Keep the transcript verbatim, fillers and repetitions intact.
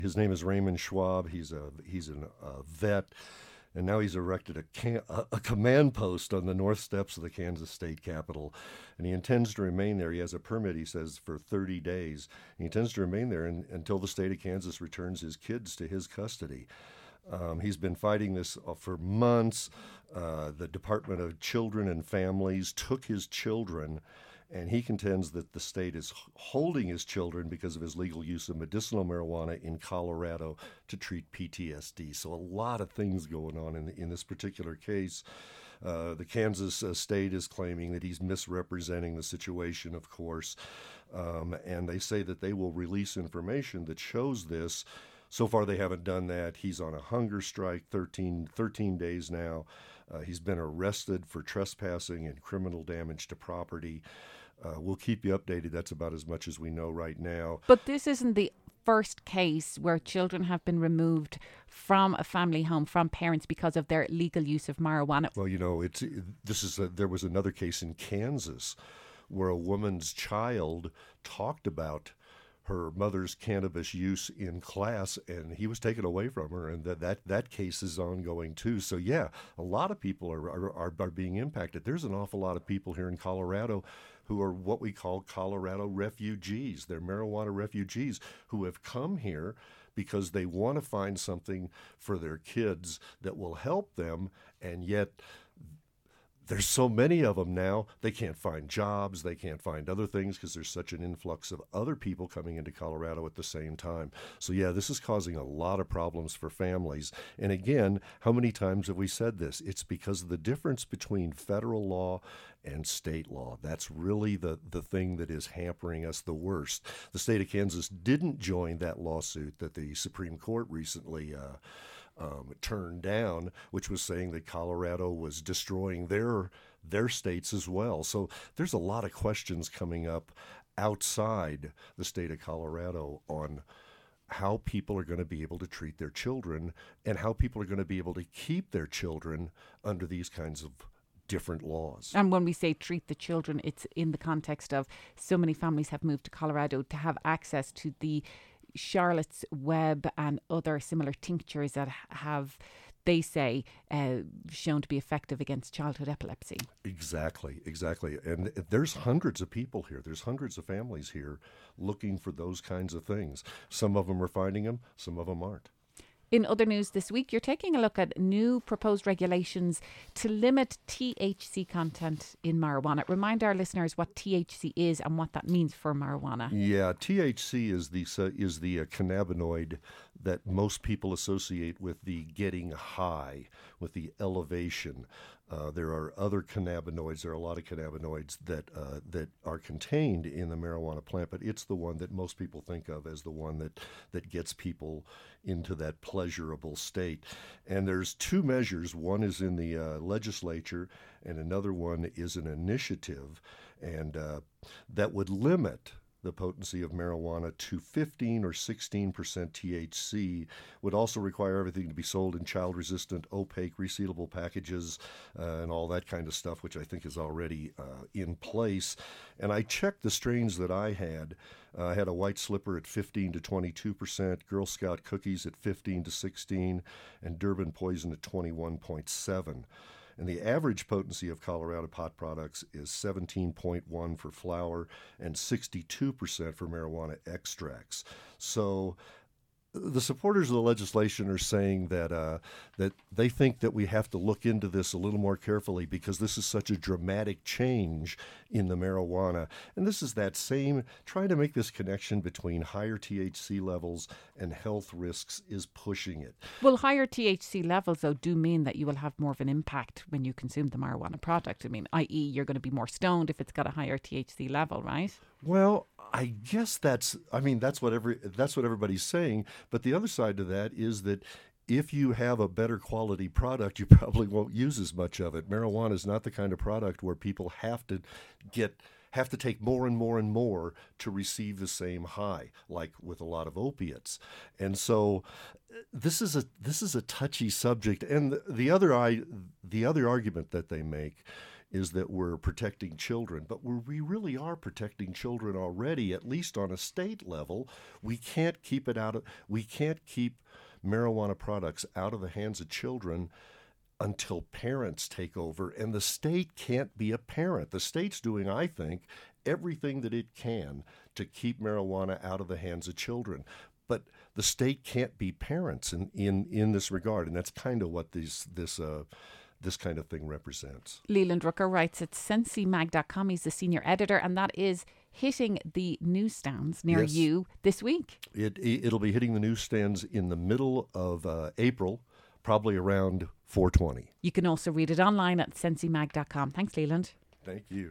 His name is Raymond Schwab. He's a he's an, a vet, and now he's erected a, can, a, a command post on the north steps of the Kansas State Capitol, and he intends to remain there. He has a permit, he says, for thirty days. He intends to remain there in, until the state of Kansas returns his kids to his custody. Um, he's been fighting this uh, for months. Uh, the Department of Children and Families took his children, and he contends that the state is holding his children because of his legal use of medicinal marijuana in Colorado to treat P T S D. So a lot of things going on in, in this particular case. Uh, the Kansas uh, state is claiming that he's misrepresenting the situation, of course, um, and they say that they will release information that shows this. So far, they haven't done that. He's on a hunger strike, thirteen, thirteen days now. Uh, he's been arrested for trespassing and criminal damage to property. Uh, we'll keep you updated. That's about as much as we know right now. But this isn't the first case where children have been removed from a family home from parents because of their legal use of marijuana. Well, you know, it's this is a, there was another case in Kansas where a woman's child talked about her mother's cannabis use in class, and he was taken away from her, and that that, that case is ongoing too. So yeah, a lot of people are, are are are being impacted. There's an awful lot of people here in Colorado who are what we call Colorado refugees. They're marijuana refugees who have come here because they want to find something for their kids that will help them, and yet there's so many of them now, they can't find jobs, they can't find other things because there's such an influx of other people coming into Colorado at the same time. So yeah, this is causing a lot of problems for families. And again, how many times have we said this? It's because of the difference between federal law and state law. That's really the, the thing that is hampering us the worst. The state of Kansas didn't join that lawsuit that the Supreme Court recently uh, Um, turned down, which was saying that Colorado was destroying their their states as well. So there's a lot of questions coming up outside the state of Colorado on how people are going to be able to treat their children and how people are going to be able to keep their children under these kinds of different laws. And when we say treat the children, it's in the context of so many families have moved to Colorado to have access to the Charlotte's Web and other similar tinctures that have, they say, uh, shown to be effective against childhood epilepsy. Exactly, exactly. And there's hundreds of people here. There's hundreds of families here looking for those kinds of things. Some of them are finding them, some of them aren't. In other news this week, you're taking a look at new proposed regulations to limit T H C content in marijuana. Remind our listeners what T H C is and what that means for marijuana. Yeah, T H C is the uh, is the uh, cannabinoid that most people associate with the getting high, with the elevation. Uh, there are other cannabinoids. There are a lot of cannabinoids that uh, that are contained in the marijuana plant, but it's the one that most people think of as the one that, that gets people into that pleasurable state. And there's two measures. One is in the uh, legislature, and another one is an initiative, and uh, that would limit the potency of marijuana to fifteen or sixteen percent T H C, would also require everything to be sold in child-resistant, opaque, resealable packages, uh, and all that kind of stuff, which I think is already uh, in place. And I checked the strains that I had. Uh, I had a white slipper at fifteen to twenty-two percent, Girl Scout cookies at fifteen to sixteen, and Durban Poison at twenty-one point seven. And the average potency of Colorado pot products is seventeen point one for flower and sixty-two percent for marijuana extracts. So the supporters of the legislation are saying that uh, that they think that we have to look into this a little more carefully because this is such a dramatic change in the marijuana. And this is that same, trying to make this connection between higher T H C levels and health risks is pushing it. Well, higher T H C levels, though, do mean that you will have more of an impact when you consume the marijuana product. I mean, that is you're going to be more stoned if it's got a higher T H C level, right? Well, I guess that's, I mean, that's what every, that's what everybody's saying. But the other side to that is that if you have a better quality product, you probably won't use as much of it. Marijuana is not the kind of product where people have to get, have to take more and more and more to receive the same high, like with a lot of opiates. And so this is a, this is a touchy subject. And the, the other, I, the other argument that they make is that we're protecting children, but we're, we really are protecting children already, at least on a state level. We can't keep it out of, we can't keep marijuana products out of the hands of children until parents take over, and the state can't be a parent. The state's doing, I think, everything that it can to keep marijuana out of the hands of children. But the state can't be parents in, in, in this regard, and that's kind of what these, this uh, this kind of thing represents. Leland Rucker writes at sensi mag dot com. He's the senior editor, and that is hitting the newsstands near Yes. you this week. It, it, it'll be hitting the newsstands in the middle of uh, April, probably around four twenty. You can also read it online at sensi mag dot com. Thanks, Leland. Thank you.